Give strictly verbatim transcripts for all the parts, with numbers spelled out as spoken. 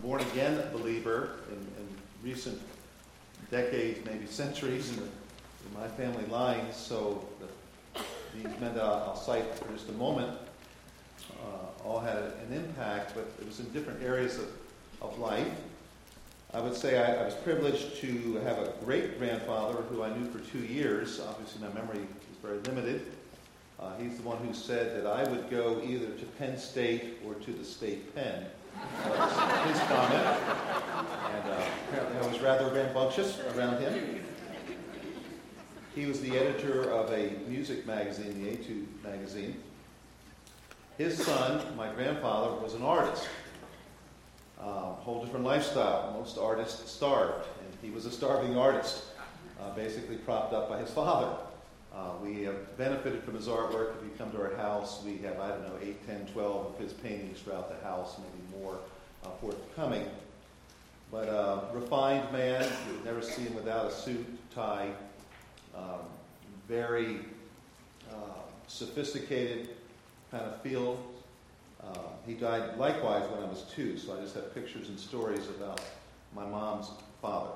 born-again believer in, in recent decades, maybe centuries in, the, in my family line. So the, these men that I'll cite for just a moment uh, all had an impact, but it was in different areas of, of life. I would say I, I was privileged to have a great-grandfather who I knew for two years. Obviously, my memory is very limited. Uh, he's the one who said that I would go either to Penn State or to the state pen. That was his comment. And uh, apparently I was rather rambunctious around him. He was the editor of a music magazine, the Etude magazine. His son, my grandfather, was an artist. Uh, whole different lifestyle. Most artists starved, and he was a starving artist, uh, basically propped up by his father. Uh, we have benefited from his artwork. If you come to our house, we have, I don't know, eight, ten, twelve of his paintings throughout the house, maybe more uh, forthcoming. But uh, refined man, you would never see him without a suit, tie, um, very uh, sophisticated kind of feel. Uh, he died likewise when I was two, so I just have pictures and stories about my mom's father.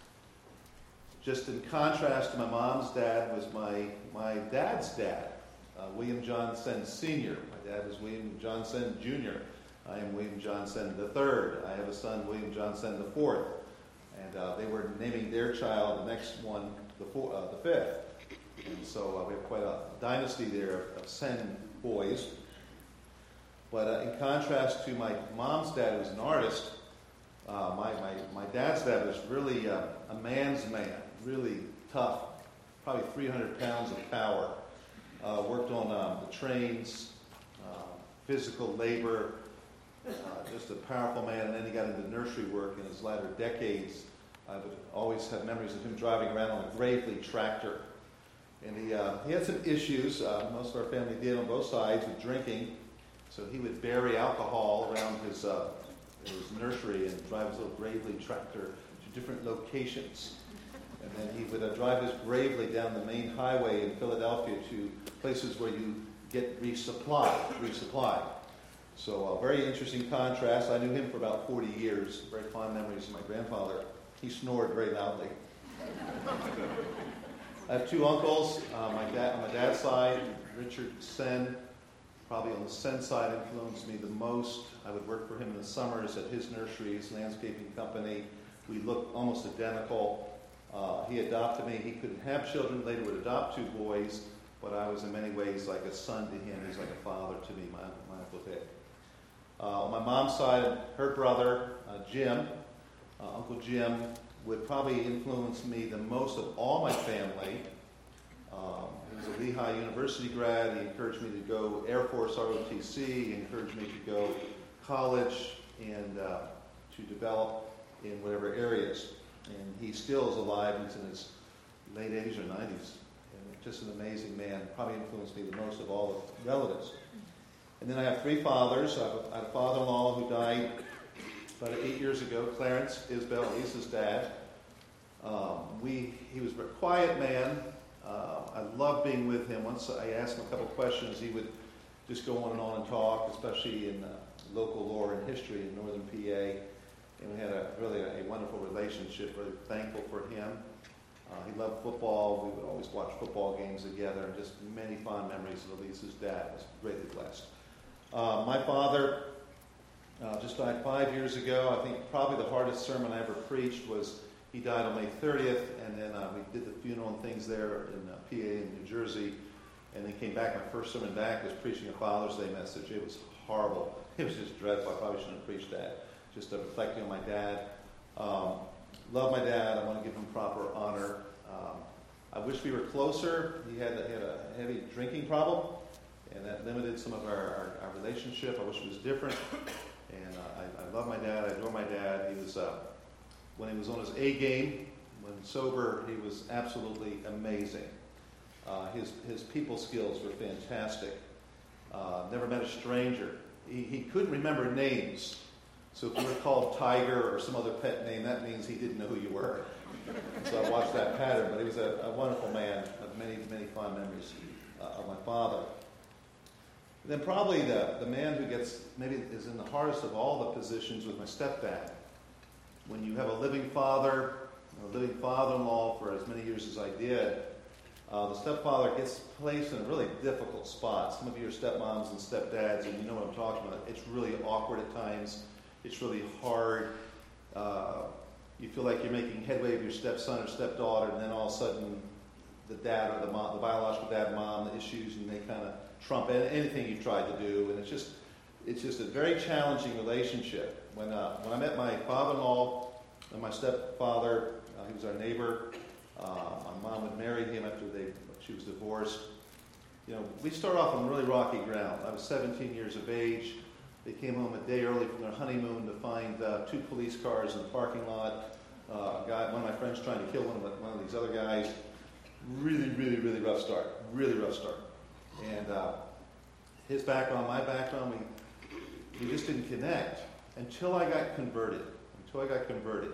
Just in contrast to my mom's dad was my, my dad's dad, uh, William John Senn Senior My dad was William John Senn Junior I am William John Senn the third. I have a son, William John Senn the fourth. And uh, they were naming their child, the next one, the, four, uh, the fifth. And so uh, we have quite a dynasty there of, of Senn boys. But uh, in contrast to my mom's dad, who was an artist, uh, my, my, my dad's dad was really uh, a man's man, really tough, probably three hundred pounds of power. Uh, worked on um, the trains, uh, physical labor, uh, just a powerful man. And then he got into nursery work in his latter decades. I would always have memories of him driving around on a Gravely tractor. And he, uh, he had some issues, uh, most of our family did on both sides, with drinking. So he would bury alcohol around his, uh, his nursery and drive his little Gravely tractor to different locations. And then he would uh, drive his Gravely down the main highway in Philadelphia to places where you get resupply, resupply. So a very interesting contrast. I knew him for about forty years. Very fond memories of my grandfather. He snored very loudly. I have two uncles. Uh, my dad, on my dad's side, Richard Senn, probably on the Senn side, influenced me the most. I would work for him in the summers at his nursery, his landscaping company. We looked almost identical. Uh, he adopted me. He couldn't have children. Later would adopt two boys, but I was in many ways like a son to him. He's like a father to me, my, my Uncle Dick. Uh, on my mom's side, her brother, uh, Jim, uh, Uncle Jim, would probably influence me the most of all my family. Um, he was a Lehigh University grad. He encouraged me to go Air Force R O T C. He encouraged me to go college and uh, to develop in whatever areas. And he still is alive. He's in his late eighties or nineties. And just an amazing man. Probably influenced me the most of all the relatives. And then I have three fathers. I have a, I have a father-in-law who died about eight years ago, Clarence Isbell, Lisa's dad. Um, we, he was a quiet man. Uh, I loved being with him. Once I asked him a couple questions, he would just go on and on and talk, especially in uh, local lore and history in northern P A. And we had a really a, a wonderful relationship. Really thankful for him. Uh, he loved football. We would always watch football games together, and just many fond memories of Elisa's dad. I was greatly blessed. Uh, my father uh, just died five years ago. I think probably the hardest sermon I ever preached was he died on May thirtieth, and then uh, we did the funeral and things there in uh, P A in New Jersey. And then came back. My first sermon back was preaching a Father's Day message. It was horrible. It was just dreadful. I probably shouldn't have preached that. Just uh, reflecting on my dad. Um, love my dad. I want to give him proper honor. Um, I wish we were closer. He had, he had a heavy drinking problem, and that limited some of our, our, our relationship. I wish it was different. And uh, I, I love my dad. I adore my dad. He was, uh, when he was on his A game, when sober, he was absolutely amazing. Uh, his, his people skills were fantastic. Uh, never met a stranger. He, he couldn't remember names. So if you were called Tiger or some other pet name, that means he didn't know who you were. So I watched that pattern. But he was a, a wonderful man of many, many fond memories uh, of my father. Then probably the, the man who gets, maybe is in the hardest of all the positions was my stepdad. When you have a living father, a living father-in-law for as many years as I did, uh, the stepfather gets placed in a really difficult spot. Some of you are stepmoms and stepdads, and you know what I'm talking about. It's really awkward at times. It's really hard. Uh, you feel like you're making headway with your stepson or stepdaughter, and then all of a sudden the dad or the mom, the biological dad and mom, the issues, and they kind of trump anything you've tried to do. And it's just it's just a very challenging relationship. When uh, when I met my father-in-law and my stepfather, uh, he was our neighbor. Uh, my mom had married him after they she was divorced. You know, we started off on really rocky ground. I was seventeen years of age. They came home a day early from their honeymoon to find uh, two police cars in the parking lot. Uh, a guy, one of my friends trying to kill one of, the, one of these other guys. Really, really, really rough start. Really rough start. And uh, his background, my background, we, we just didn't connect until I got converted. Until I got converted.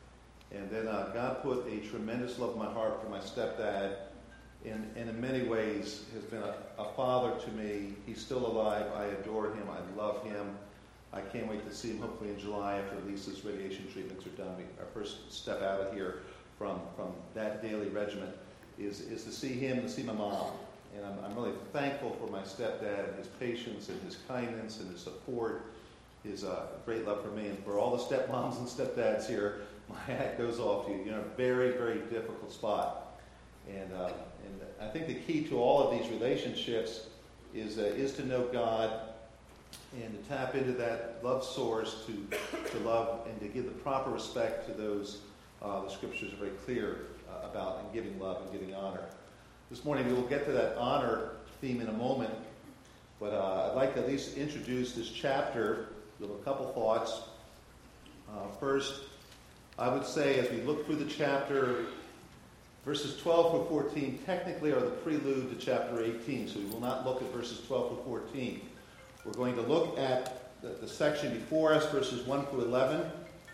And then uh, God put a tremendous love in my heart for my stepdad, and, and in many ways has been a, a father to me. He's still alive. I adore him. I love him. I can't wait to see him hopefully in July after Lisa's radiation treatments are done. We, our first step out of here from, from that daily regimen is, is to see him, to see my mom. And I'm, I'm really thankful for my stepdad and his patience and his kindness and his support, his uh, great love for me. And for all the stepmoms and stepdads here, my hat goes off to you. You're in a very, very difficult spot. And uh, and I think the key to all of these relationships is uh, is to know God and to tap into that love source to to love and to give the proper respect to those uh, the scriptures are very clear uh, about, and giving love and giving honor. This morning we will get to that honor theme in a moment, but uh, I'd like to at least introduce this chapter with a couple thoughts. Uh, first, I would say as we look through the chapter, verses twelve through fourteen technically are the prelude to chapter eighteen, so we will not look at verses twelve through fourteen. We're going to look at the, the section before us, verses one through eleven.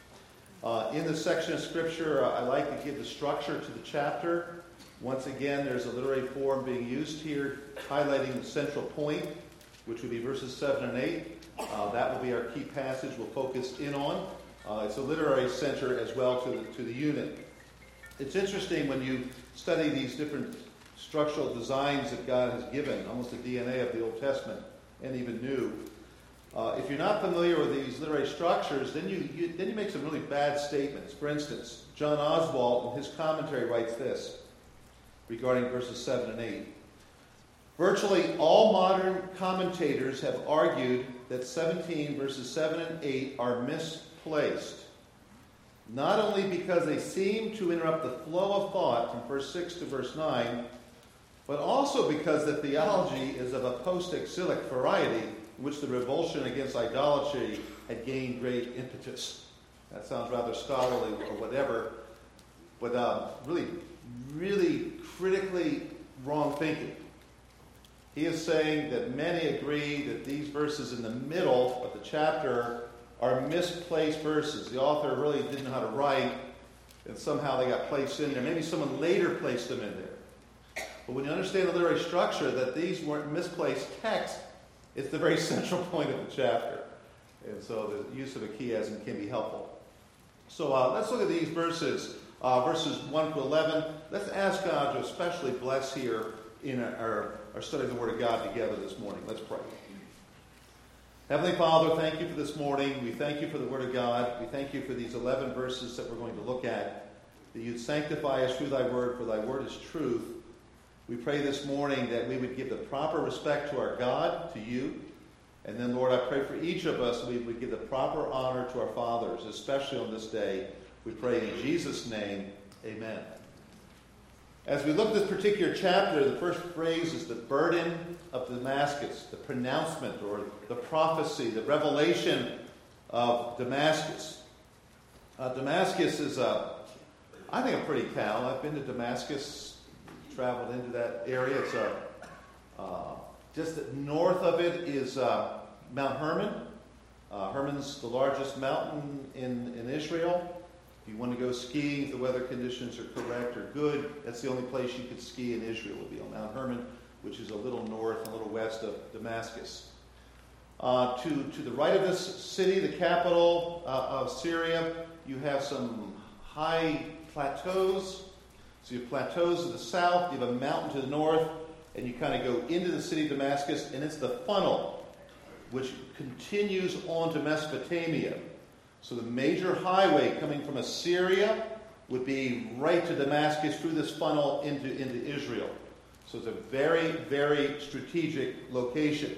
Uh, in this section of Scripture, uh, I like to give the structure to the chapter. Once again, there's a literary form being used here, highlighting the central point, which would be verses seven and eight. Uh, that will be our key passage we'll focus in on. Uh, it's a literary center as well to the, to the unit. It's interesting when you study these different structural designs that God has given, almost the D N A of the Old Testament and even New. Uh, if you're not familiar with these literary structures, then you, you then you make some really bad statements. For instance, John Oswalt in his commentary writes this regarding verses seven and eight. Virtually all modern commentators have argued that seventeen verses seven and eight are misplaced. Not only because they seem to interrupt the flow of thought from verse six to verse nine, but also because the theology is of a post-exilic variety in which the revulsion against idolatry had gained great impetus. That sounds rather scholarly or whatever, but uh, really, really critically wrong thinking. He is saying that many agree that these verses in the middle of the chapter are misplaced verses. The author really didn't know how to write, and somehow they got placed in there. Maybe someone later placed them in there. But when you understand the literary structure, that these weren't misplaced text, it's the very central point of the chapter. And so the use of a chiasm can be helpful. So uh, let's look at these verses, uh, verses one to eleven. Let's ask God to especially bless here in our, our study of the Word of God together this morning. Let's pray. Heavenly Father, thank you for this morning. We thank you for the Word of God. We thank you for these eleven verses that we're going to look at, that you'd sanctify us through thy Word, for thy Word is truth. We pray this morning that we would give the proper respect to our God, to you. And then, Lord, I pray for each of us we would give the proper honor to our fathers, especially on this day. We pray in Jesus' name, amen. As we look at this particular chapter, the first phrase is the burden of Damascus, the pronouncement or the prophecy, the revelation of Damascus. Uh, Damascus is, a, I think, a pretty town. I've been to Damascus, traveled into that area. It's a, uh, just north of it is uh, Mount Hermon. Uh, Hermon's the largest mountain in, in Israel. If you want to go skiing, if the weather conditions are correct or good, that's the only place you could ski in Israel would be on Mount Hermon, which is a little north, a little west of Damascus. Uh, to, to the right of this city, the capital uh, of Syria, you have some high plateaus. So you have plateaus to the south, you have a mountain to the north, and you kind of go into the city of Damascus, and it's the funnel which continues on to Mesopotamia. So the major highway coming from Assyria would be right to Damascus through this funnel into, into Israel. So it's a very, very strategic location.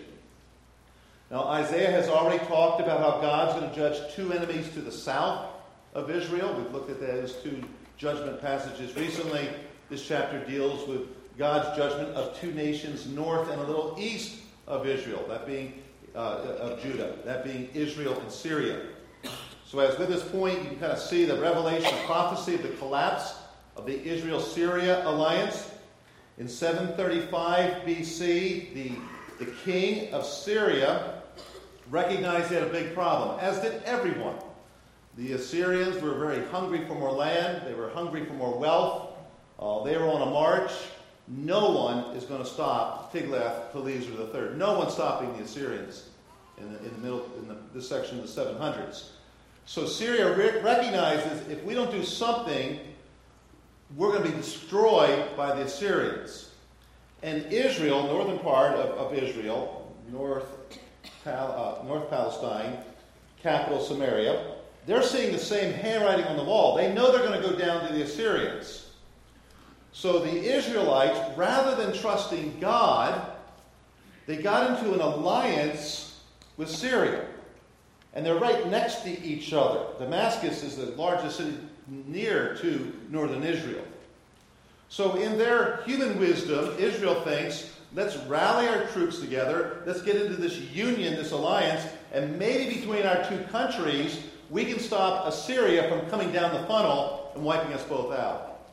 Now, Isaiah has already talked about how God's going to judge two enemies to the south of Israel. We've looked at those two judgment passages recently. This chapter deals with God's judgment of two nations north and a little east of Israel, that being uh, of Judah, that being Israel and Syria. So as with this point, you can kind of see the revelation prophecy of the collapse of the Israel-Syria alliance. In seven thirty-five B C, the, the king of Syria recognized they had a big problem, as did everyone. The Assyrians were very hungry for more land. They were hungry for more wealth. Uh, they were on a march. No one is going to stop Tiglath-Pileser the third. No one's stopping the Assyrians in the, in the middle, in the, this section of the seven hundreds. So Syria re- recognizes if we don't do something, we're going to be destroyed by the Assyrians. And Israel, northern part of, of Israel, north, Pal- uh, North Palestine, capital Samaria, they're seeing the same handwriting on the wall. They know they're going to go down to the Assyrians. So the Israelites, rather than trusting God, they got into an alliance with Syria. And they're right next to each other. Damascus is the largest city near to northern Israel. So in their human wisdom, Israel thinks, let's rally our troops together, let's get into this union, this alliance, and maybe between our two countries, we can stop Assyria from coming down the funnel and wiping us both out.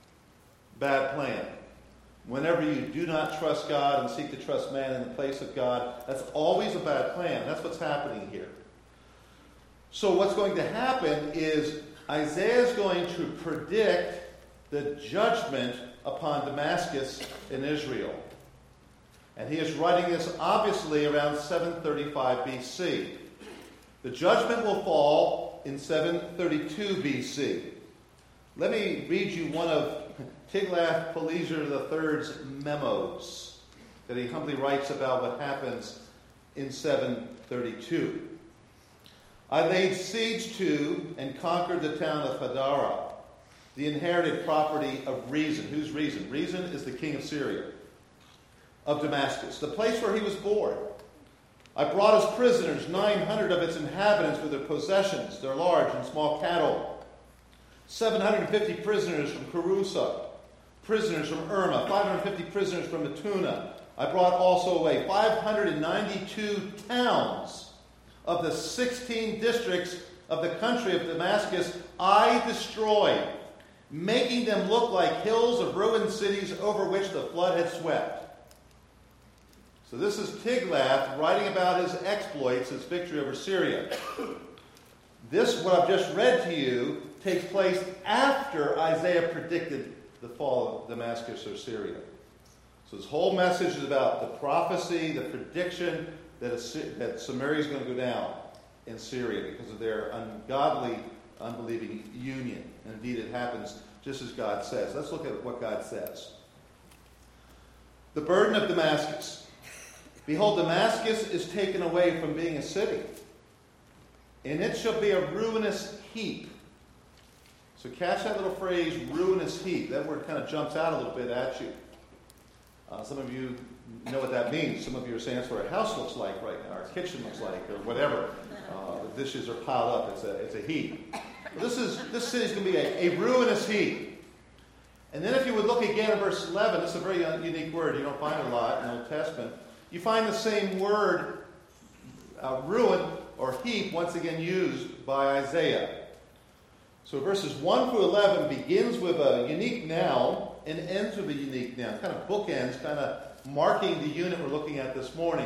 Bad plan. Whenever you do not trust God and seek to trust man in the place of God, that's always a bad plan. That's what's happening here. So what's going to happen is Isaiah is going to predict the judgment upon Damascus in Israel. And he is writing this obviously around seven thirty-five B C. The judgment will fall in seven thirty-two B C. Let me read you one of Tiglath-Pileser the third's memos that he humbly writes about what happens in seven thirty-two. I laid siege to and conquered the town of Hadara, the inherited property of Rezin. Who's Rezin? Rezin is the king of Syria, of Damascus, the place where he was born. I brought as prisoners nine hundred of its inhabitants with their possessions, their large and small cattle, seven hundred fifty prisoners from Carusa, prisoners from Irma, five hundred fifty prisoners from Matuna. I brought also away five hundred ninety-two towns of the sixteen districts of the country of Damascus. I destroyed, making them look like hills of ruined cities over which the flood had swept. So this is Tiglath writing about his exploits, his victory over Syria. This, what I've just read to you, takes place after Isaiah predicted the fall of Damascus or Syria. So this whole message is about the prophecy, the prediction that, a, that Samaria is going to go down in Syria because of their ungodly, unbelieving union. And indeed, it happens just as God says. Let's look at what God says. The burden of Damascus. Behold, Damascus is taken away from being a city, and it shall be a ruinous heap. So catch that little phrase, ruinous heap. That word kind of jumps out a little bit at you. Uh, some of you know what that means. Some of you are saying that's what our house looks like right now, our kitchen looks like, or whatever. Uh, the dishes are piled up. It's a, it's a heap. Well, this is this city is going to be a, a ruinous heap. And then if you would look again at verse eleven, this is a very unique word. You don't find it a lot in the Old Testament. You find the same word, uh, ruin or heap, once again used by Isaiah. So verses one through eleven begins with a unique noun and ends with a unique noun. Kind of bookends, kind of marking the unit we're looking at this morning.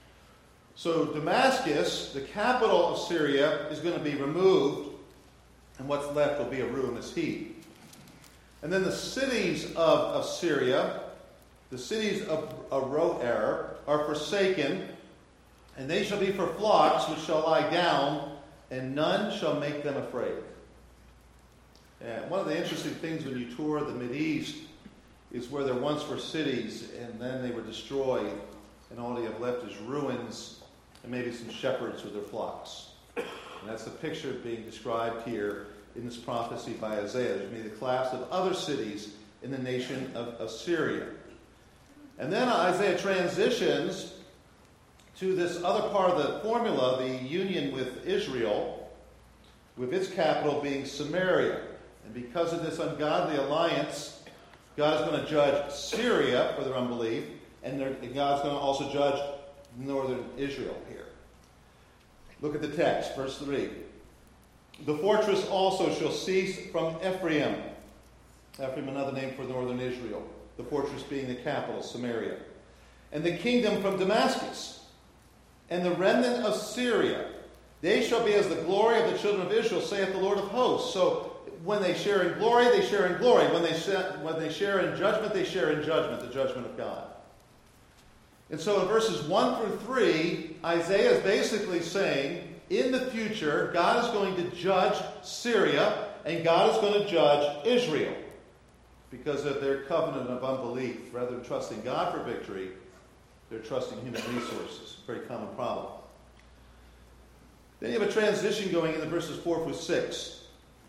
So Damascus, the capital of Syria, is going to be removed, and what's left will be a ruinous heap. And then the cities of, of Syria, the cities of Aroer, are forsaken, And they shall be for flocks which shall lie down, and none shall make them afraid. And one of the interesting things when you tour the Mideast is where there once were cities, and then they were destroyed, and all they have left is ruins, and maybe some shepherds with their flocks. And that's the picture being described here in this prophecy by Isaiah. There's going to be the collapse of other cities in the nation of Assyria. And then Isaiah transitions to this other part of the formula, the union with Israel, with its capital being Samaria. And because of this ungodly alliance, God is going to judge Syria for their unbelief, and God's going to also judge northern Israel here. Look at the text, verse three. The fortress also shall cease from Ephraim. Ephraim, another name for northern Israel. The fortress being the capital, Samaria. And the kingdom from Damascus. And the remnant of Syria. They shall be as the glory of the children of Israel, saith the Lord of hosts. So when they share in glory, they share in glory. When they, share, when they share in judgment, they share in judgment, the judgment of God. And so in verses one through three, Isaiah is basically saying, in the future, God is going to judge Syria, and God is going to judge Israel because of their covenant of unbelief. Rather than trusting God for victory, they're trusting human resources. Very common problem. Then you have a transition going into verses four through six.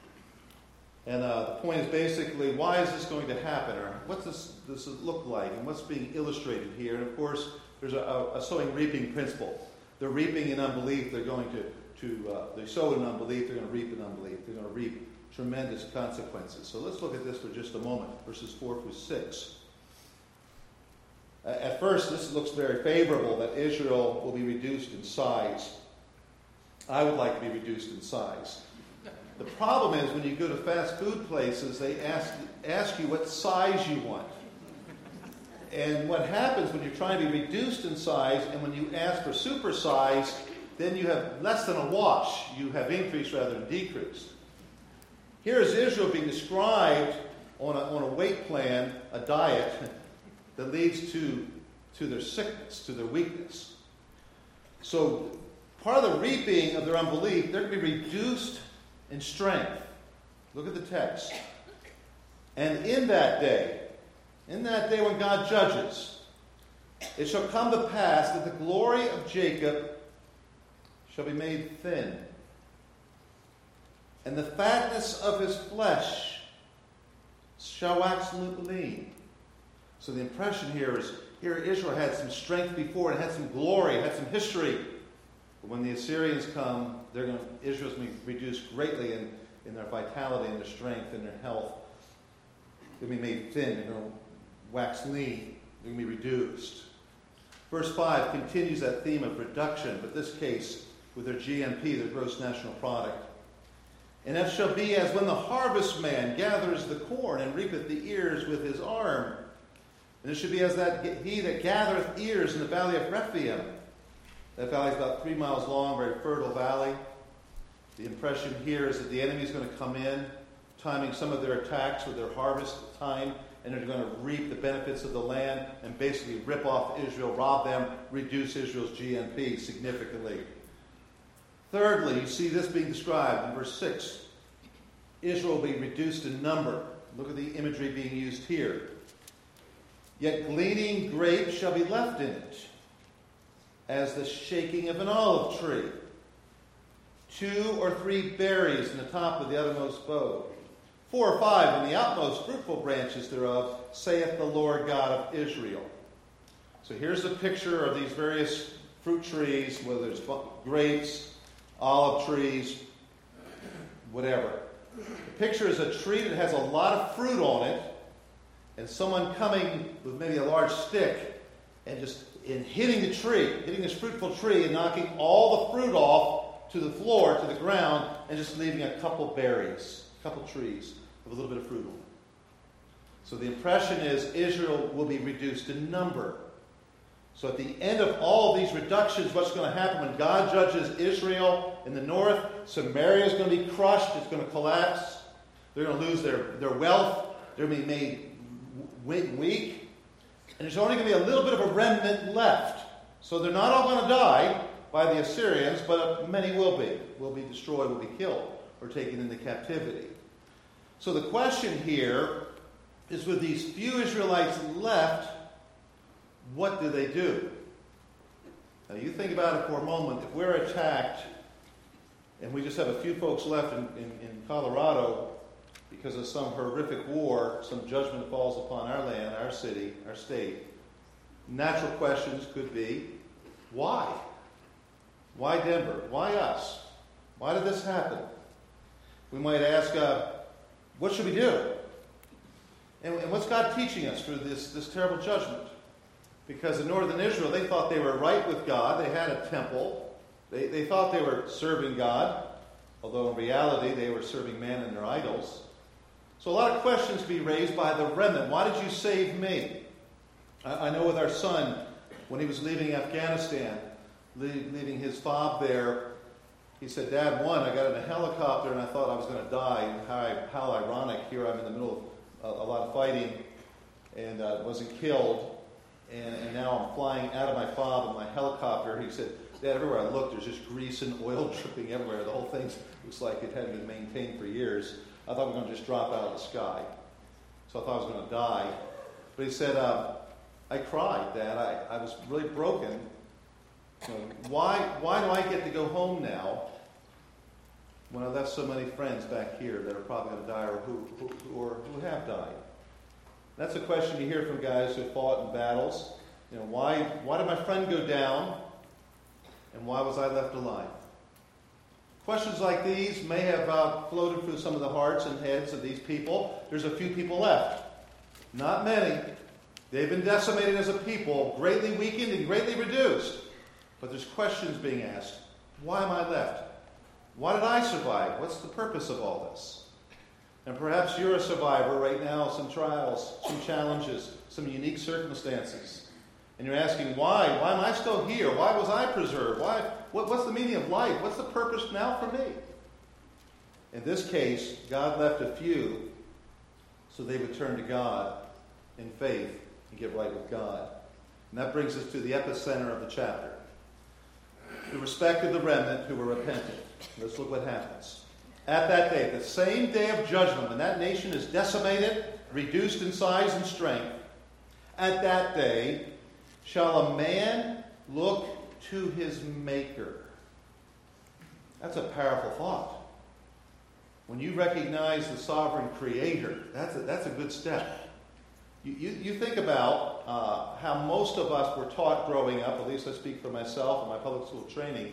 And uh, the point is basically, why is this going to happen? Or what's this, this look like? And what's being illustrated here? And of course, there's a, a sowing reaping principle. They're reaping in unbelief. They're going to, to uh, they sow in unbelief. They're going to reap in unbelief. They're going to reap tremendous consequences. So let's look at this for just a moment. Verses four through six. Uh, at first, this looks very favorable that Israel will be reduced in size. I would like to be reduced in size. The problem is when you go to fast food places, they ask, ask you what size you want. And what happens when you're trying to be reduced in size and when you ask for super size, then you have less than a wash. You have increased rather than decreased. Here is Israel being described on a, on a weight plan, a diet that leads to, to their sickness, to their weakness. So part of the reaping of their unbelief, they're going to be reduced in strength. Look at the text. And in that day, in that day when God judges, it shall come to pass that the glory of Jacob shall be made thin, and the fatness of his flesh shall wax lean. So the impression here is, here Israel had some strength before, and had some glory, had some history. But when the Assyrians come, they're going to, Israel's going to be reduced greatly in, in their vitality and their strength and their health. They're going to be made thin. They're going to wax lean. They're going to be reduced. Verse five continues that theme of reduction, but this case with their G N P, their gross national product. And that shall be as when the harvestman gathers the corn and reapeth the ears with his arm. And it should be as that he that gathereth ears in the valley of Rephaim. That valley is about three miles long, very fertile valley. The impression here is that the enemy is going to come in, timing some of their attacks with their harvest time, and they're going to reap the benefits of the land and basically rip off Israel, rob them, reduce Israel's G N P significantly. Thirdly, you see this being described in verse six. Israel will be reduced in number. Look at the imagery being used here. Yet gleaning grapes shall be left in it, as the shaking of an olive tree. Two or three berries in the top of the uttermost bough. Four or five in the outmost fruitful branches thereof, saith the Lord God of Israel. So here's a picture of these various fruit trees, whether it's grapes, olive trees, whatever. The picture is a tree that has a lot of fruit on it, and someone coming with maybe a large stick and just in hitting the tree, hitting this fruitful tree and knocking all the fruit off to the floor, to the ground, and just leaving a couple berries, a couple trees with a little bit of fruit on them. So the impression is Israel will be reduced in number. So at the end of all of these reductions, what's going to happen when God judges Israel in the north? Samaria is going to be crushed. It's going to collapse. They're going to lose their, their wealth. They're going to be made weak. And there's only going to be a little bit of a remnant left. So they're not all going to die, by the Assyrians, but many will be, will be destroyed, will be killed, or taken into captivity. So the question here is, with these few Israelites left, what do they do? Now you think about it for a moment. If we're attacked and we just have a few folks left in, in, in Colorado because of some horrific war, some judgment falls upon our land, our city, our state, natural questions could be, why? Why Denver? Why us? Why did this happen? We might ask, uh, what should we do? And, and what's God teaching us through this, this terrible judgment? Because in northern Israel, they thought they were right with God. They had a temple. They, they thought they were serving God, although in reality they were serving man and their idols. So a lot of questions to be raised by the remnant. Why did you save me? I, I know with our son, when he was leaving Afghanistan, leaving, leaving his fob there, he said, Dad, one, I got in a helicopter and I thought I was going to die. And how, how ironic. Here I'm in the middle of a, a lot of fighting and uh, wasn't killed. And, and now I'm flying out of my fob in my helicopter. He said, Dad, everywhere I look, there's just grease and oil dripping everywhere. The whole thing looks like it hadn't been maintained for years. I thought we were going to just drop out of the sky. So I thought I was going to die. But he said, uh, I cried, Dad. I, I was really broken. You know, why, why do I get to go home now when I left so many friends back here that are probably going to die or who, who, or who have died? That's a question you hear from guys who fought in battles. You know, why, why did my friend go down, and why was I left alive? Questions like these may have uh, floated through some of the hearts and heads of these people. There's a few people left. Not many. They've been decimated as a people, greatly weakened and greatly reduced. But there's questions being asked. Why am I left? Why did I survive? What's the purpose of all this? And perhaps you're a survivor right now, some trials, some challenges, some unique circumstances. And you're asking, why? Why am I still here? Why was I preserved? Why? What, what's the meaning of life? What's the purpose now for me? In this case, God left a few so they would turn to God in faith and get right with God. And that brings us to the epicenter of the chapter. The respect of the remnant who were repentant. Let's look what happens. At that day, the same day of judgment, when that nation is decimated, reduced in size and strength, at that day shall a man look to his Maker. That's a powerful thought. When you recognize the sovereign Creator, that's a, that's a good step. You, you, you think about uh, how most of us were taught growing up, at least I speak for myself and my public school training.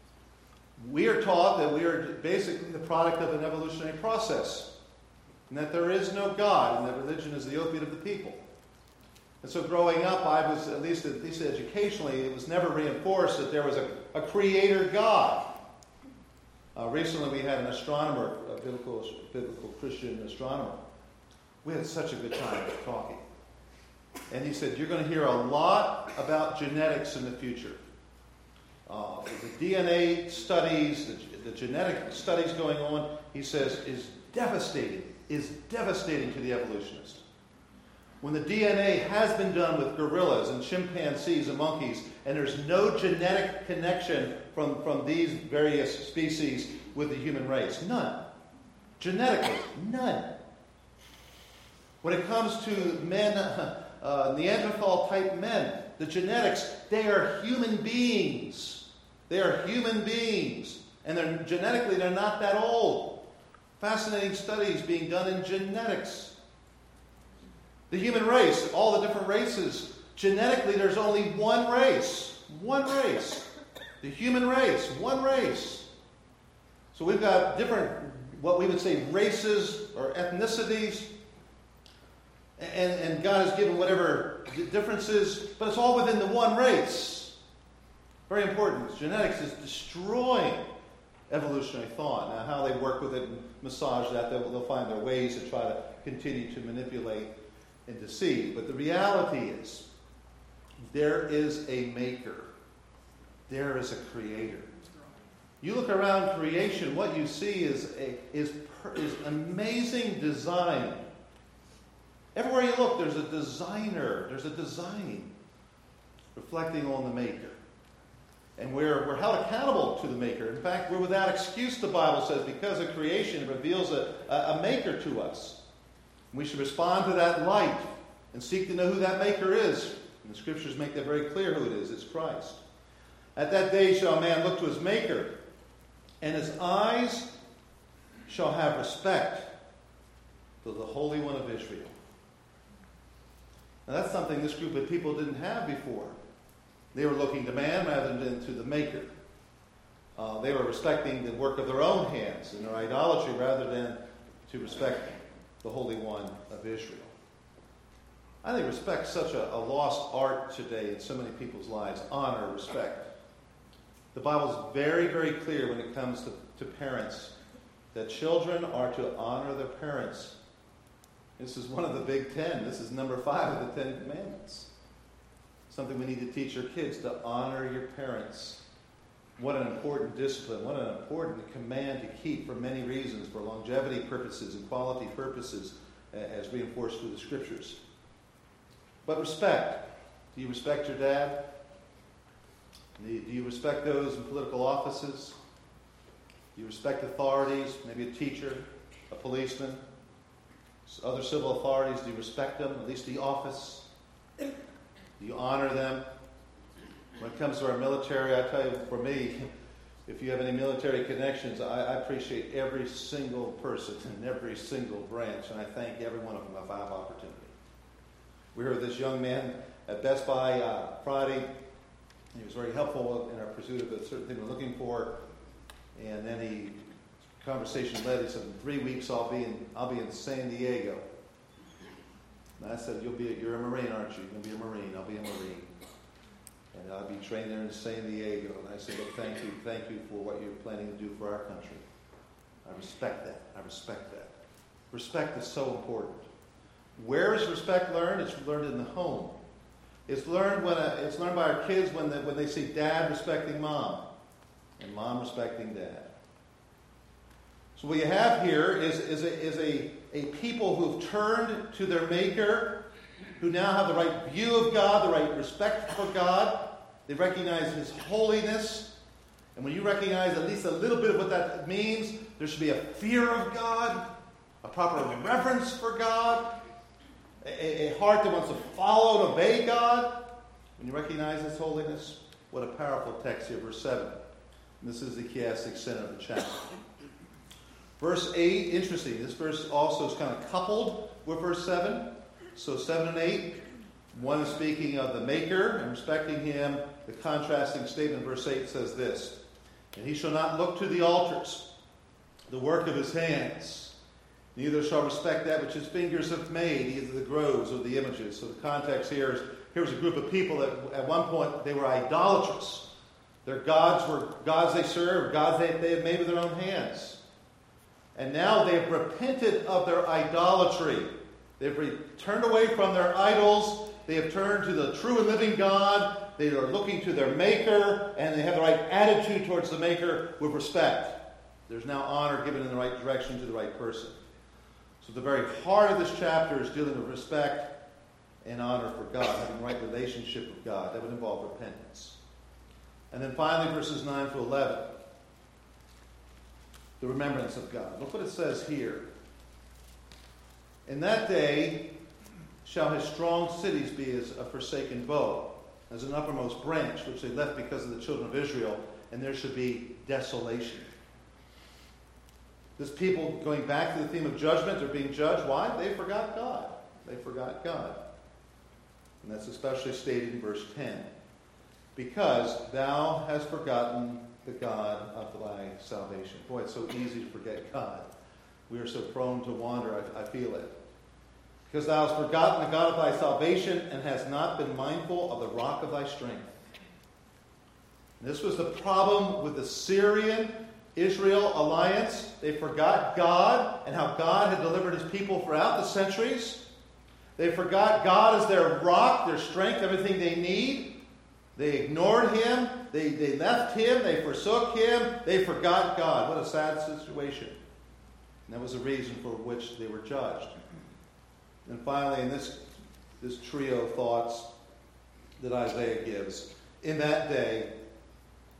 We are taught that we are basically the product of an evolutionary process, and that there is no God, and that religion is the opiate of the people. And so growing up, I was, at least at least educationally, it was never reinforced that there was a, a creator God. Uh, recently we had an astronomer, a biblical, biblical Christian astronomer. We had such a good time talking. And he said, you're going to hear a lot about genetics in the future. Uh, the D N A studies, the, the genetic studies going on, he says, is devastating, is devastating to the evolutionist. When the D N A has been done with gorillas and chimpanzees and monkeys, and there's no genetic connection from, from these various species with the human race. None. Genetically, none. When it comes to men, uh, Neanderthal-type men, the genetics, they are human beings. They are human beings. And they're, genetically, they're not that old. Fascinating studies being done in genetics. The human race, all the different races, genetically, there's only one race. One race. The human race. One race. So we've got different, what we would say, races or ethnicities. And, and God has given whatever differences, but it's all within the one race. Very important. Genetics is destroying evolutionary thought. Now, how they work with it and massage that, they'll, they'll find their ways to try to continue to manipulate and deceive. But the reality is, there is a maker. There is a creator. You look around creation, what you see is, a, is, is amazing design. Everywhere you look, there's a designer. There's a design reflecting on the maker. And we're, we're held accountable to the Maker. In fact, we're without excuse, the Bible says, because of creation, it reveals a, a, a Maker to us. We should respond to that light and seek to know who that Maker is. And the Scriptures make that very clear who it is. It's Christ. At that day shall a man look to his Maker, and his eyes shall have respect to the Holy One of Israel. Now that's something this group of people didn't have before. They were looking to man rather than to the Maker. Uh, they were respecting the work of their own hands and their idolatry rather than to respect the Holy One of Israel. I think respect is such a, a lost art today in so many people's lives. Honor, respect. The Bible is very, very clear when it comes to, to parents that children are to honor their parents. This is one of the big ten. This is number five of the Ten Commandments. Something we need to teach our kids, to honor your parents. What an important discipline. What an important command to keep for many reasons, for longevity purposes and quality purposes, as reinforced through the Scriptures. But respect. Do you respect your dad? Do you respect those in political offices? Do you respect authorities, maybe a teacher, a policeman, other civil authorities? Do you respect them, at least the office? Do you honor them? When it comes to our military, I tell you, for me, if you have any military connections, I, I appreciate every single person in every single branch, and I thank every one of them if I have opportunity. We heard this young man at Best Buy uh, Friday. He was very helpful in our pursuit of a certain thing we're looking for. And then he, conversation led, he said, in three weeks I'll be in, I'll be in San Diego. And I said, You'll be, you're a Marine, aren't you? You're going to be a Marine. I'll be a Marine. And I'll be trained there in San Diego. And I said, look, thank you, thank you for what you're planning to do for our country. I respect that. I respect that. Respect is so important. Where is respect learned? It's learned in the home. It's learned when a, it's learned by our kids when they, when they see dad respecting mom and mom respecting dad. So what you have here is, is, a, is a, a people who've turned to their Maker, who now have the right view of God, the right respect for God. They recognize His holiness. And when you recognize at least a little bit of what that means, there should be a fear of God, a proper reverence for God, a, a heart that wants to follow and obey God. When you recognize His holiness, what a powerful text here, verse seven. And this is the chiastic center of the chapter. Verse eight, interesting. This verse also is kind of coupled with verse seven. So seven and eight, one is speaking of the Maker and respecting Him. The contrasting statement in verse eight says this: And he shall not look to the altars, the work of his hands, neither shall respect that which his fingers have made, either the groves or the images. So the context here is, here's a group of people that at one point they were idolatrous. Their gods were gods they served, gods they, they had made with their own hands. And now they have repented of their idolatry. They've re- turned away from their idols. They have turned to the true and living God. They are looking to their Maker, and they have the right attitude towards the Maker with respect. There's now honor given in the right direction to the right person. So the very heart of this chapter is dealing with respect and honor for God, having the right relationship with God. That would involve repentance. And then finally, verses nine to eleven, the remembrance of God. Look what it says here. In that day shall his strong cities be as a forsaken bow, as an uppermost branch, which they left because of the children of Israel, and there should be desolation. This people, going back to the theme of judgment, are being judged. Why? They forgot God. They forgot God. And that's especially stated in verse ten. Because thou hast forgotten the God of thy salvation. Boy, it's so easy to forget God. We are so prone to wander, I, I feel it. Because thou hast forgotten the God of thy salvation, and hast not been mindful of the rock of thy strength. And this was the problem with the Syrian-Israel alliance. They forgot God and how God had delivered his people throughout the centuries. They forgot God as their rock, their strength, everything they need. They ignored him. They, they left him. They forsook him. They forgot God. What a sad situation. And that was the reason for which they were judged. And finally, in this, this trio of thoughts that Isaiah gives, in that day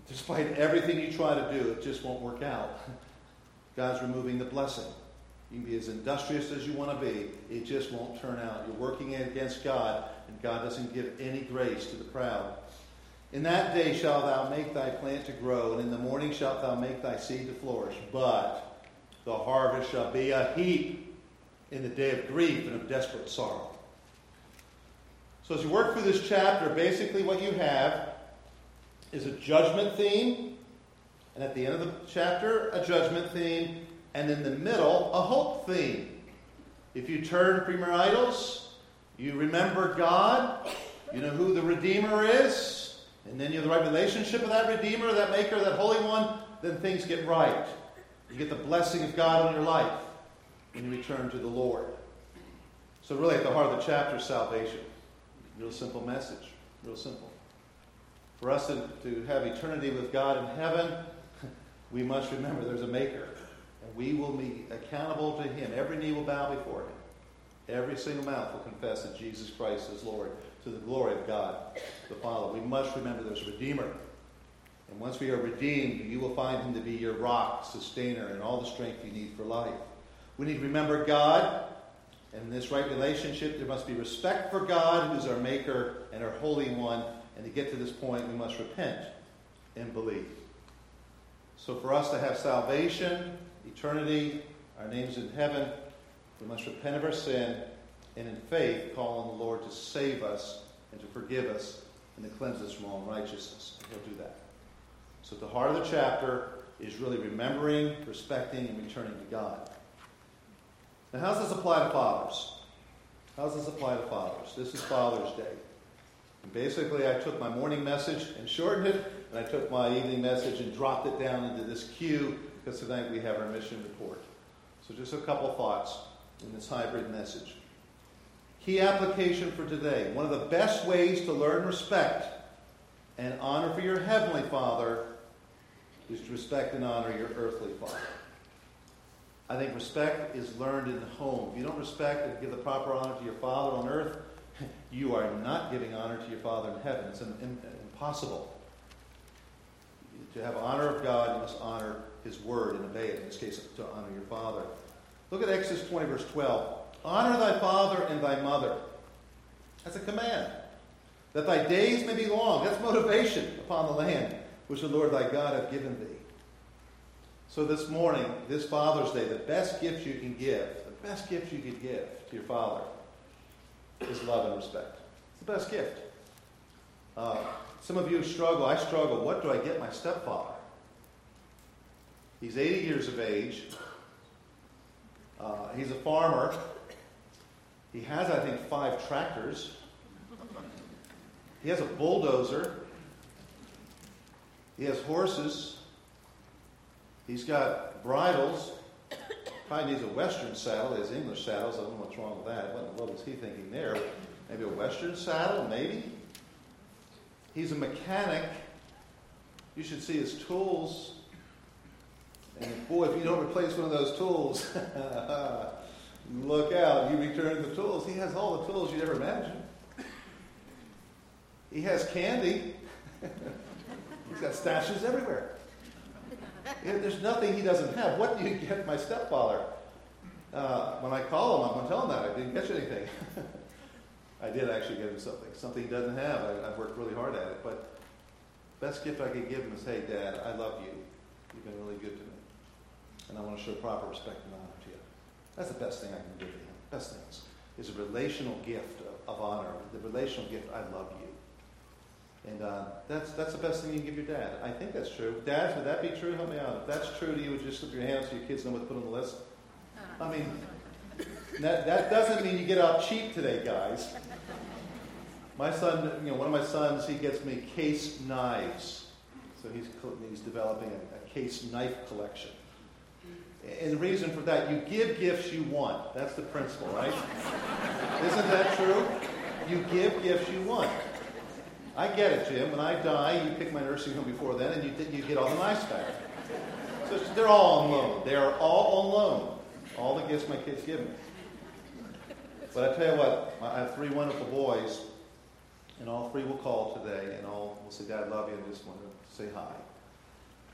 Despite everything you try to do, it just won't work out. God's removing the blessing. You can be as industrious as you want to be. It just won't turn out. You're working against God, and God doesn't give any grace to the proud. In that day shalt thou make thy plant to grow, and in the morning shalt thou make thy seed to flourish. But the harvest shall be a heap in the day of grief and of desperate sorrow. So as you work through this chapter, basically what you have is a judgment theme, and at the end of the chapter, a judgment theme, and in the middle, a hope theme. If you turn from your idols, you remember God, you know who the Redeemer is, and then you have the right relationship with that Redeemer, that Maker, that Holy One, then things get right. You get the blessing of God on your life when you return to the Lord. So really at the heart of the chapter is salvation. Real simple message. Real simple. For us to, to have eternity with God in heaven, we must remember there's a Maker. And we will be accountable to Him. Every knee will bow before Him. Every single mouth will confess that Jesus Christ is Lord, to the glory of God the Father. We must remember there's a Redeemer. And once we are redeemed, you will find Him to be your rock, sustainer, and all the strength you need for life. We need to remember God. And in this right relationship, there must be respect for God, who is our Maker and our Holy One. And to get to this point, we must repent and believe. So for us to have salvation, eternity, our names in heaven, we must repent of our sin and in faith call on the Lord to save us and to forgive us and to cleanse us from all unrighteousness. He'll do that. So at the heart of the chapter is really remembering, respecting, and returning to God. Now how does this apply to fathers? How does this apply to fathers? This is Father's Day. And basically I took my morning message and shortened it, and I took my evening message and dropped it down into this queue, because tonight we have our mission report. So just a couple thoughts in this hybrid message. Key application for today. One of the best ways to learn respect and honor for your heavenly Father is to respect and honor your earthly father. I think respect is learned in the home. If you don't respect and give the proper honor to your Father on earth, you are not giving honor to your Father in heaven. It's an, in, impossible. To have honor of God, you must honor His word and obey it. In this case, to honor your Father. Look at Exodus twenty, verse twelve. Honor thy father and thy mother. That's a command. That thy days may be long. That's motivation upon the land which the Lord thy God hath given thee. So this morning, this Father's Day, the best gift you can give, the best gift you could give to your father is love and respect. It's the best gift. Uh, some of you struggle. I struggle. What do I get my stepfather? He's eighty years of age. Uh, he's a farmer. He has, I think, five tractors. He has a bulldozer. He has horses. He's got bridles. Probably needs a Western saddle. He has English saddles. I don't know what's wrong with that. What, what was he thinking there? Maybe a Western saddle? Maybe. He's a mechanic. You should see his tools. And boy, if you don't replace one of those tools, look out. You return the tools. He has all the tools you'd ever imagine. He has candy. He's got stashes everywhere. There's nothing he doesn't have. What do you get my stepfather? Uh, when I call him, I'm going to tell him that. I didn't get you anything. I did actually get him something. Something he doesn't have. I, I've worked really hard at it. But best gift I could give him is, hey, Dad, I love you. You've been really good to me. And I want to show proper respect and honor to you. That's the best thing I can give to him. Best things is a relational gift of, of honor. The relational gift, I love you. And uh, that's that's the best thing you can give your dad. I think that's true. Dads, would that be true? Help me out. If that's true to you, would you just slip your hands so your kids know what to put on the list? I mean, that, that doesn't mean you get out cheap today, guys. My son, you know, one of my sons, he gets me case knives. So he's he's developing a, a case knife collection. And the reason for that, you give gifts you want. That's the principle, right? Isn't that true? You give gifts you want. I get it, Jim. When I die, you pick my nursing home before then, and you you get all the knives back. So they're all on loan. They are all on loan. All the gifts my kids give me. But I tell you what, I have three wonderful boys, and all three will call today, and all will say, Dad, I love you, and just want to say hi.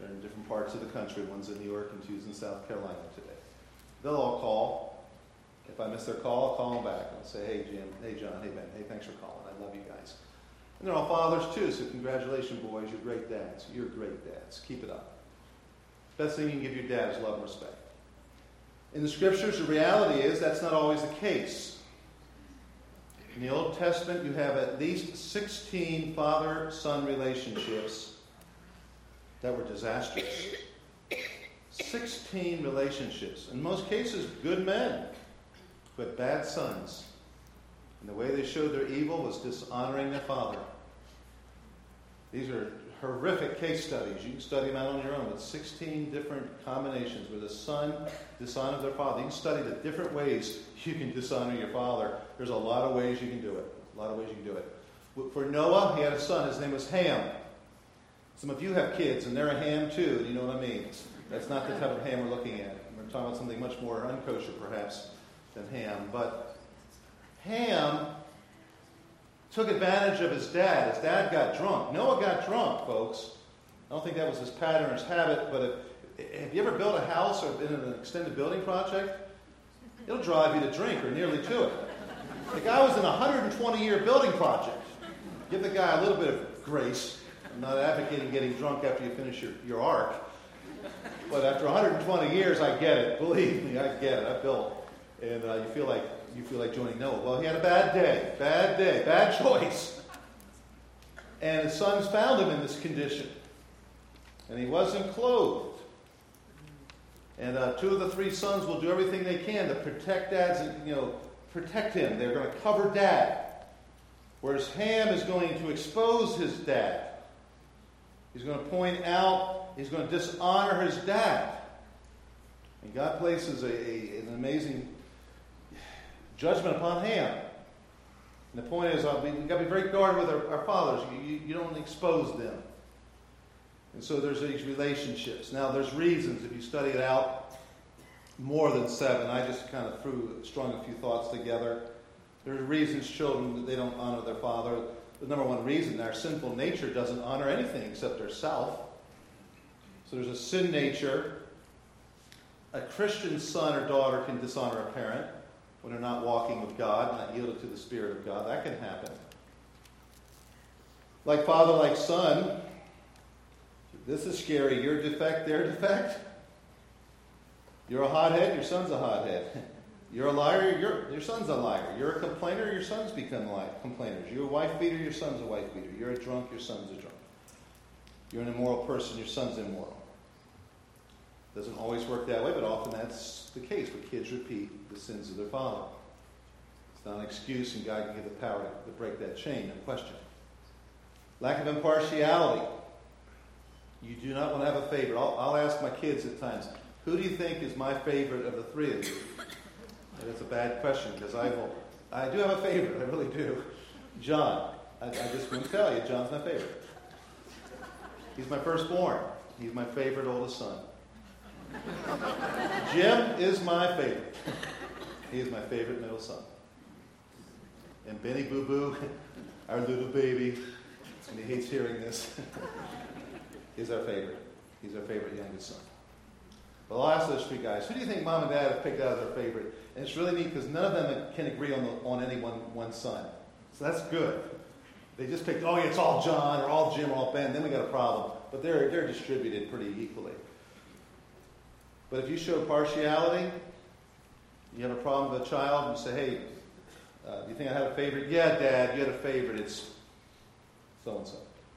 They're in different parts of the country. One's in New York and two's in South Carolina today. They'll all call. If I miss their call, I'll call them back. I'll say, hey, Jim, hey, John, hey, Ben, hey, thanks for calling. I love you guys. And they're all fathers, too, so congratulations, boys. You're great dads. You're great dads. Keep it up. Best thing you can give your dad is love and respect. In the Scriptures, the reality is that's not always the case. In the Old Testament, you have at least sixteen father-son relationships that were disastrous. sixteen relationships. In most cases, good men, but bad sons. And the way they showed their evil was dishonoring their father. These are horrific case studies. You can study them out on your own. But sixteen different combinations where the son dishonored their father. You can study the different ways you can dishonor your father. There's a lot of ways you can do it. A lot of ways you can do it. For Noah, he had a son. His name was Ham. Some of you have kids, and they're a ham too. And you know what I mean? That's not the type of ham we're looking at. We're talking about something much more unkosher, perhaps, than ham. But Ham took advantage of his dad. His dad got drunk. Noah got drunk, folks. I don't think that was his pattern or his habit, but if, have you ever built a house or been in an extended building project? It'll drive you to drink, or nearly to it. The guy was in a one hundred twenty year building project. Give the guy a little bit of grace. I'm not advocating getting drunk after you finish your, your ark. But after one hundred twenty years, I get it. Believe me, I get it. I built. And uh, you feel like you feel like joining Noah. Well, he had a bad day. Bad day. Bad choice. And his sons found him in this condition. And he wasn't clothed. And uh, two of the three sons will do everything they can to protect dad's, you know, protect him. They're going to cover dad. Whereas Ham is going to expose his dad. He's going to point out, he's going to dishonor his dad. And God places a, a, an amazing judgment upon Ham. And the point is, uh, we, we've got to be very guarded with our, our fathers. You, you, you don't expose them. And so there's these relationships. Now, there's reasons, if you study it out, more than seven. I just kind of threw, strung a few thoughts together. There's reasons children, they don't honor their father. The number one reason, our sinful nature doesn't honor anything except their self. So there's a sin nature. A Christian son or daughter can dishonor a parent when they're not walking with God, not yielded to the Spirit of God. That can happen. Like father, like son. This is scary. Your defect, their defect. You're a hothead, your son's a hothead. You're a liar, your, your son's a liar. You're a complainer, your sons become li- complainers. You're a wife beater, your son's a wife beater. You're a drunk, your son's a drunk. You're an immoral person, your son's immoral. Doesn't always work that way, but often that's the case where kids repeat the sins of their father. It's not an excuse, and God can give the power to, to break that chain, no question. Lack of impartiality. You do not want to have a favorite. I'll, I'll ask my kids at times, who do you think is my favorite of the three of you? And that's a bad question, because I will, I do have a favorite, I really do. John. I, I just wouldn't tell you, John's my favorite. He's my firstborn. He's my favorite oldest son. Jim is my favorite. He is my favorite middle son. And Benny Boo Boo, our little baby, and he hates hearing this, is our favorite. He's our favorite youngest son. Well, I'll ask those three guys, who do you think mom and dad have picked out as their favorite? And it's really neat because none of them can agree on, the, on any one, one son. So that's good. They just picked, oh, yeah, it's all John or all Jim or all Ben. Then we got a problem. But they're, they're distributed pretty equally. But if you show partiality, you have a problem with a child, and you say, hey, uh, do you think I have a favorite? Yeah, Dad, you had a favorite. It's so-and-so.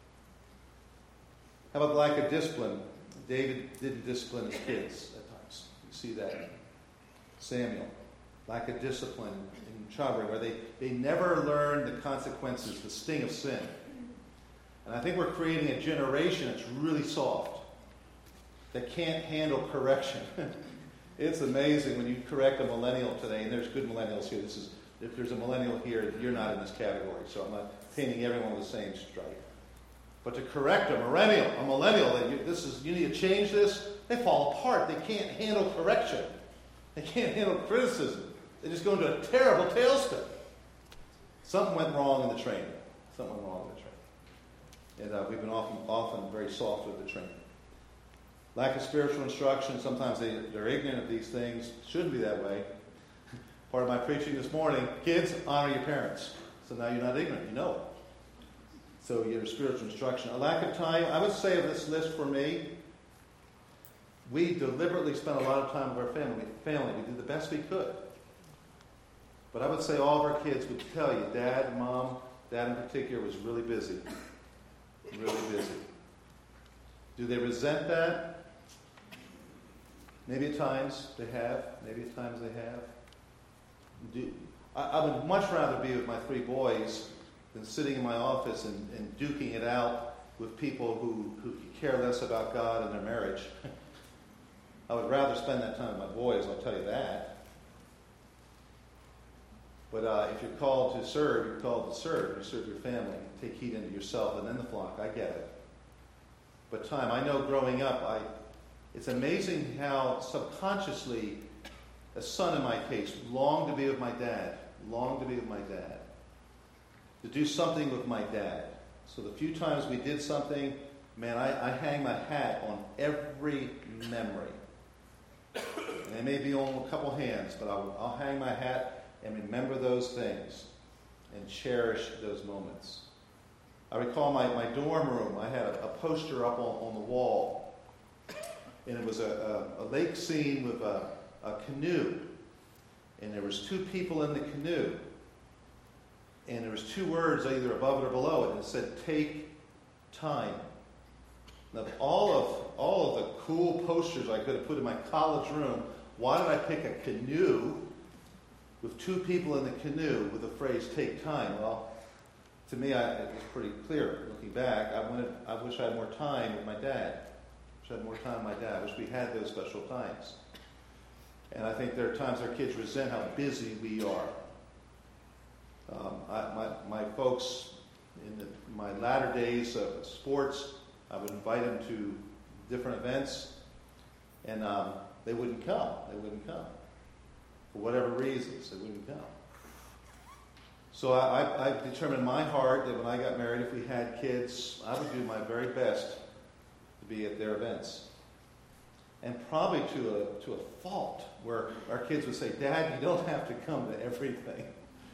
How about the lack of discipline? David didn't discipline his kids at times. You see that. Samuel, lack of discipline in childbearing, where they, they never learn the consequences, the sting of sin. And I think we're creating a generation that's really soft, that can't handle correction. It's amazing when you correct a millennial today, and there's good millennials here. This is, if there's a millennial here, you're not in this category, so I'm not painting everyone with the same stripe. But to correct a millennial, a millennial, that you, this is, you need to change this, they fall apart. They can't handle correction. They can't handle criticism. They just go into a terrible tailspin. Something went wrong in the training. Something went wrong in the training. And uh, we've been often, often very soft with the training. Lack of spiritual instruction, sometimes they, they're ignorant of these things. Shouldn't be that way. Part of my preaching this morning, kids, honor your parents. So now you're not ignorant, you know it. So your spiritual instruction. A lack of time, I would say of this list for me, we deliberately spent a lot of time with our family. Family, we did the best we could. But I would say all of our kids would tell you, Dad, Mom, Dad in particular was really busy. Really busy. Do they resent that? Maybe at times they have. Maybe at times they have. Do, I, I would much rather be with my three boys than sitting in my office and, and duking it out with people who, who care less about God and their marriage. I would rather spend that time with my boys, I'll tell you that. But uh, if you're called to serve, you're called to serve. You serve your family. Take heed unto yourself and then the flock. I get it. But time, I know growing up, I it's amazing how subconsciously, a son in my case, longed to be with my dad. Longed to be with my dad. To do something with my dad. So the few times we did something, man, I, I hang my hat on every memory. And it may be on a couple hands, but I'll, I'll hang my hat and remember those things and cherish those moments. I recall my, my dorm room, I had a, a poster up on, on the wall. And it was a, a, a lake scene with a, a canoe. And there was two people in the canoe. And there was two words either above it or below it. And it said, take time. Now, all of, all of the cool posters I could have put in my college room, why did I pick a canoe with two people in the canoe with the phrase, take time? Well, to me, I, it was pretty clear. Looking back, I wanted, I wish I had more time with my dad. I wish I had more time with my dad. I wish we had those special times. And I think there are times our kids resent how busy we are. Um, I, my, my folks, in the, my latter days of sports, I would invite them to different events, and um, they wouldn't come. They wouldn't come. For whatever reasons, they wouldn't come. So I, I, I determined in my heart that when I got married, if we had kids, I would do my very best to be at their events. And probably to a, to a fault, where our kids would say, Dad, you don't have to come to everything.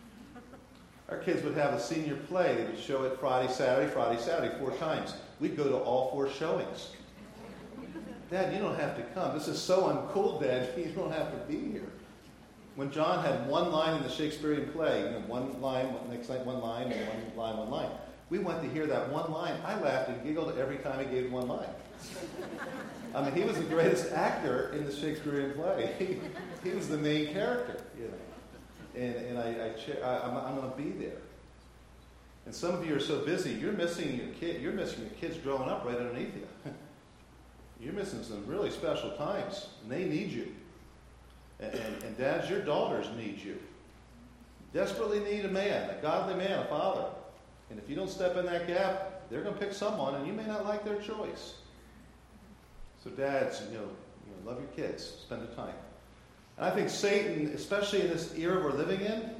Our kids would have a senior play. They would show it Friday, Saturday, Friday, Saturday, four times. We'd go to all four showings. Dad, you don't have to come. This is so uncool, Dad. You don't have to be here. When John had one line in the Shakespearean play, you know, one line, next night one line, and one line, one line. We went to hear that one line. I laughed and giggled every time he gave one line. I mean, he was the greatest actor in the Shakespearean play. He, he was the main character, you know. And, and I, I, I, I'm, I'm going to be there. And some of you are so busy, you're missing your kid. You're missing your kids growing up right underneath you. You're missing some really special times, and they need you. And, and, and dads, your daughters need you. Desperately need a man, a godly man, a father. And if you don't step in that gap, they're going to pick someone, and you may not like their choice. So dads, you know, you know love your kids. Spend the time. And I think Satan, especially in this era we're living in,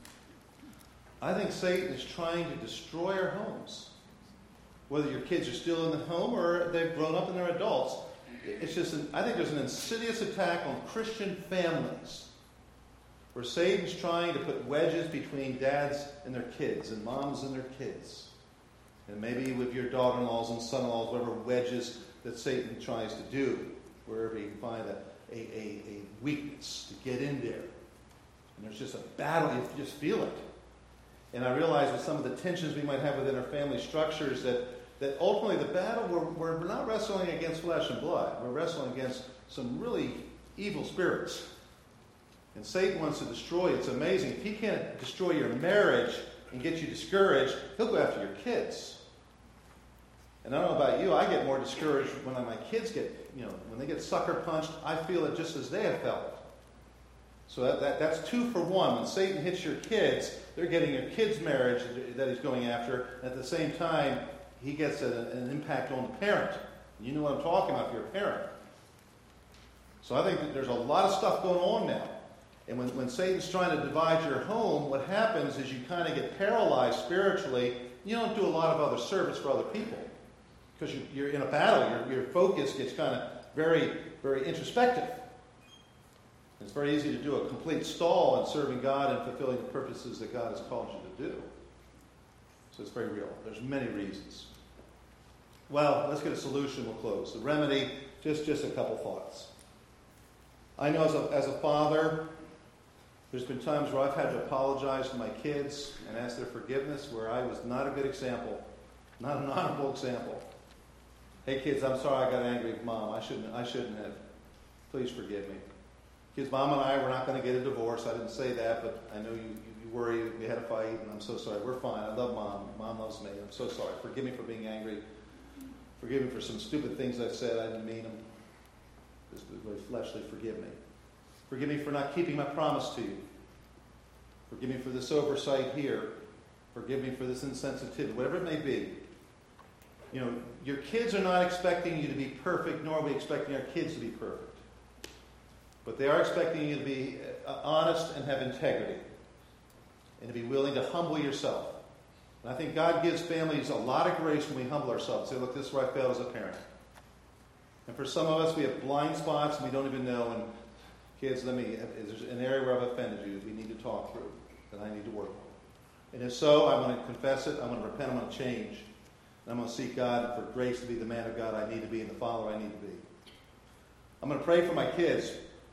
I think Satan is trying to destroy our homes. Whether your kids are still in the home or they've grown up and they're adults, it's just, an, I think there's an insidious attack on Christian families where Satan's trying to put wedges between dads and their kids and moms and their kids. And maybe with your daughter-in-laws and son-in-laws, whatever wedges that Satan tries to do, wherever you can find a, a, a, a weakness to get in there. And there's just a battle, you just feel it. And I realize with some of the tensions we might have within our family structures that, that ultimately the battle, we're, we're not wrestling against flesh and blood. We're wrestling against some really evil spirits. And Satan wants to destroy you. It's amazing. If he can't destroy your marriage and get you discouraged, he'll go after your kids. And I don't know about you, I get more discouraged when my kids get, you know, when they get sucker punched, I feel it just as they have felt it. So that, that, that's two for one. When Satan hits your kids, they're getting your kid's marriage that he's going after. And at the same time, he gets a, an impact on the parent. You know what I'm talking about if you're a parent. So I think that there's a lot of stuff going on now. And when, when Satan's trying to divide your home, what happens is you kind of get paralyzed spiritually. You don't do a lot of other service for other people. Because you, you're in a battle. Your, your focus gets kind of very, very introspective. It's very easy to do a complete stall in serving God and fulfilling the purposes that God has called you to do. So it's very real. There's many reasons. Well, let's get a solution. We'll close. The remedy, just, just a couple thoughts. I know as a, as a father, there's been times where I've had to apologize to my kids and ask their forgiveness where I was not a good example, not an honorable example. Hey kids, I'm sorry I got angry with Mom. I shouldn't, I shouldn't have. Please forgive me. Kids, Mom and I, we're not going to get a divorce. I didn't say that, but I know you, you, you worry. We had a fight, and I'm so sorry. We're fine. I love Mom. Mom loves me. I'm so sorry. Forgive me for being angry. Forgive me for some stupid things I've said. I didn't mean them. Just really fleshly, forgive me. Forgive me for not keeping my promise to you. Forgive me for this oversight here. Forgive me for this insensitivity. Whatever it may be. You know, your kids are not expecting you to be perfect, nor are we expecting our kids to be perfect. But they are expecting you to be honest and have integrity. And to be willing to humble yourself. And I think God gives families a lot of grace when we humble ourselves. Say, look, this is where I failed as a parent. And for some of us, we have blind spots and we don't even know. And kids, let me, is there an area where I've offended you that we need to talk through, that I need to work on? And if so, I want to confess it, I want to repent, I want to change. And I'm going to seek God for grace to be the man of God I need to be and the follower I need to be. I'm going to pray for my kids.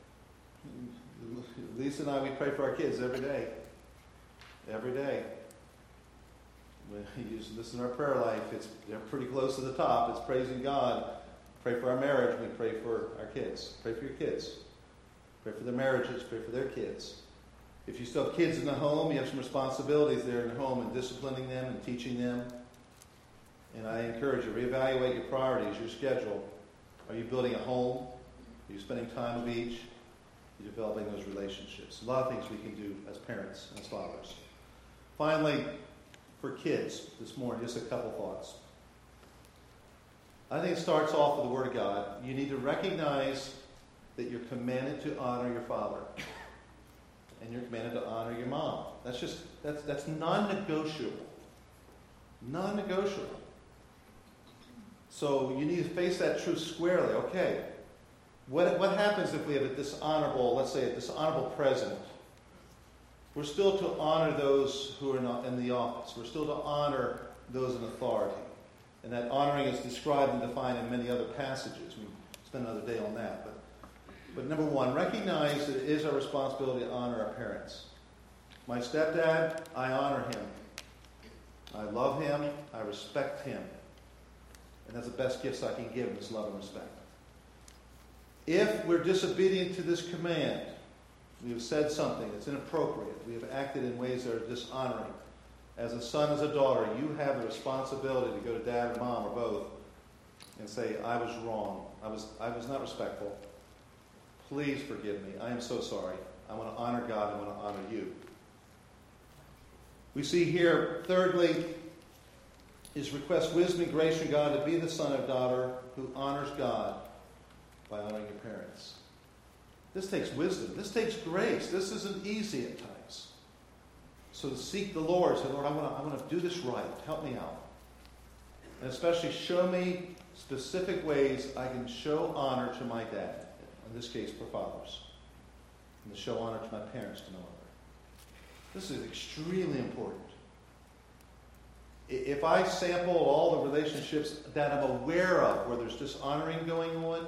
Lisa and I, we pray for our kids every day. Every day. When you listen to our prayer life, it's they're pretty close to the top. It's praising God. Pray for our marriage. We pray for our kids. Pray for your kids. Pray for their marriages. Pray for their kids. If you still have kids in the home, you have some responsibilities there in the home and disciplining them and teaching them. And I encourage you, reevaluate your priorities, your schedule. Are you building a home? Are you spending time with each? Are you developing those relationships? A lot of things we can do as parents, as fathers. Finally, for kids this morning, just a couple thoughts. I think it starts off with the Word of God. You need to recognize that you're commanded to honor your father. And you're commanded to honor your mom. That's just, that's, that's non-negotiable. Non-negotiable. So you need to face that truth squarely. Okay, what, what happens if we have a dishonorable, let's say a dishonorable president? We're still to honor those who are not in the office. We're still to honor those in authority. And that honoring is described and defined in many other passages. We spend another day on that. But, but number one, recognize that it is our responsibility to honor our parents. My stepdad, I honor him. I love him. I respect him. And that's the best gifts I can give him, is love and respect. If we're disobedient to this command, we have said something that's inappropriate, we have acted in ways that are dishonoring. As a son, as a daughter, you have the responsibility to go to dad or mom or both and say, I was wrong. I was, I was not respectful. Please forgive me. I am so sorry. I want to honor God. I want to honor you. We see here, thirdly, is request wisdom and grace from God to be the son or daughter who honors God by honoring your parents. This takes wisdom. This takes grace. This isn't easy at times. So to seek the Lord, say, Lord, I want to, I want to do this right. Help me out. And especially show me specific ways I can show honor to my dad. In this case, for fathers. And to show honor to my parents to no other. This is extremely important. If I sample all the relationships that I'm aware of where there's dishonoring going on,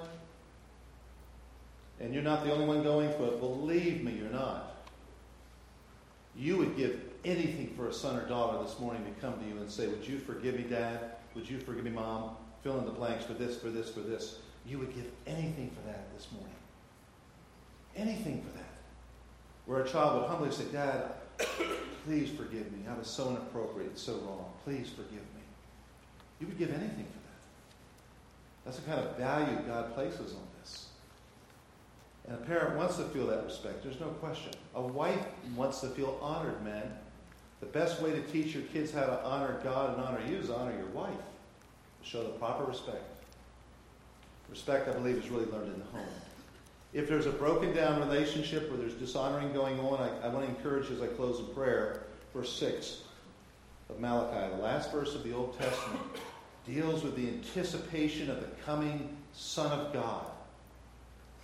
and you're not the only one going through it, believe me, you're not. You would give anything for a son or daughter this morning to come to you and say, would you forgive me, Dad? Would you forgive me, Mom? Fill in the blanks for this, for this, for this. You would give anything for that this morning. Anything for that. Where a child would humbly say, Dad, please forgive me. I was so inappropriate, so wrong. Please forgive me. You would give anything for that. That's the kind of value God places on this. And a parent wants to feel that respect. There's no question. A wife wants to feel honored, man. The best way to teach your kids how to honor God and honor you is honor your wife. Show the proper respect. Respect, I believe, is really learned in the home. If there's a broken down relationship where there's dishonoring going on, I, I want to encourage you as I close in prayer, verse six of Malachi, the last verse of the Old Testament, deals with the anticipation of the coming Son of God.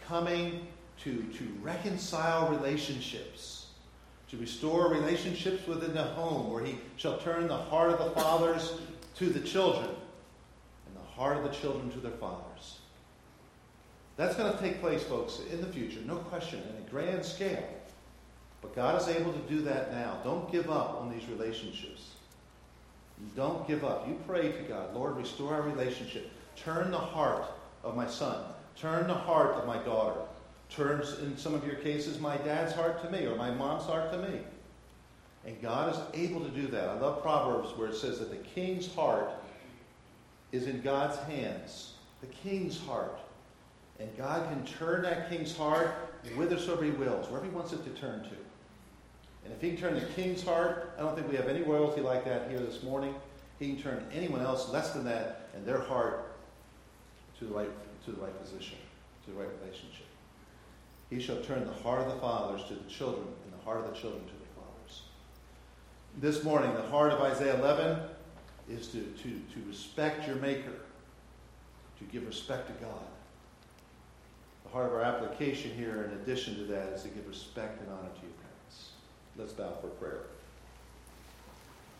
coming to, to reconcile relationships, to restore relationships within the home, where he shall turn the heart of the fathers to the children and the heart of the children to their fathers. That's going to take place, folks, in the future, no question, in a grand scale. But God is able to do that now. Don't give up on these relationships. Don't give up. You pray to God, Lord, restore our relationship. Turn the heart of my son. Turn the heart of my daughter. Turn, in some of your cases, my dad's heart to me or my mom's heart to me. And God is able to do that. I love Proverbs where it says that the king's heart is in God's hands. The king's heart. And God can turn that king's heart whithersoever he wills, wherever he wants it to turn to. And if he can turn the king's heart, I don't think we have any royalty like that here this morning. He can turn anyone else less than that and their heart to the right, to the right position, to the right relationship. He shall turn the heart of the fathers to the children and the heart of the children to their fathers. This morning, the heart of Isaiah eleven is to, to, to respect your Maker, to give respect to God. The heart of our application here, in addition to that, is to give respect and honor to your parents. Let's bow for prayer.